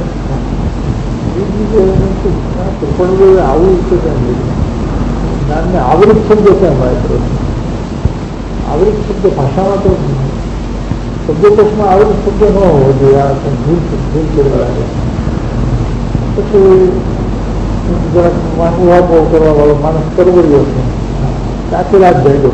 પણ આવું છે જ્ઞાનને આવૃત શબ્દ કેમ વાપરો? આવૃત શબ્દ ભાષામાં તો શબ્દકોશમાં આવૃત શબ્દ ન હોવો જોઈએ. આ ભૂલ ભૂલ કરવા પછી જરાક ઉહાપો કરવા વાળો માણસ કરવડ્યો છે, ત્યાંથી રાત જાય.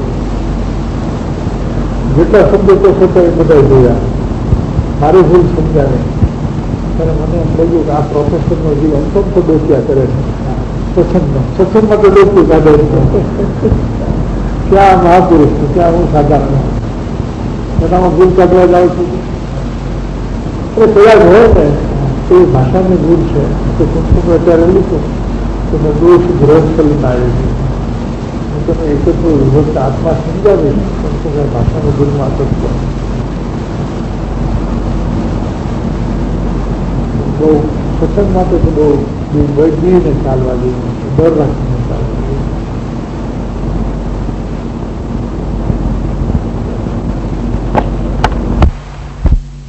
જેટલા શબ્દકોશ હતા એ બધા જોયા, મારી ભૂલ સમજ્યા નહીં. ત્યારે મને એમ લાગ્યું કે આ પ્રોફેસરનો જીવન તો તો ડોક્યા કરે છે સત્સંગનો. સત્સંગમાં તો ડોક્યું કાઢે છે. ક્યાં મહાપુરુષ છું, ક્યાં હું સાધારણ બધામાં ભૂલ કાઢવા જાઉં છું. એટલે પેલા હોય ને તો એ ભાષાની ભૂલ છે. તો સંસ્કૃત અત્યારે લીધું તો મેં દોષ ગ્રહ ચલતા આવી છે. હું તમે એકત્ર વિભક્ત આત્મા સમજાવીશ સંસ્કૃત ભાષાની ભૂલમાં તત્વ બહુ સત્સંગ માટે તો બહુ બીને ચાલવા જેવું ડર રાખે.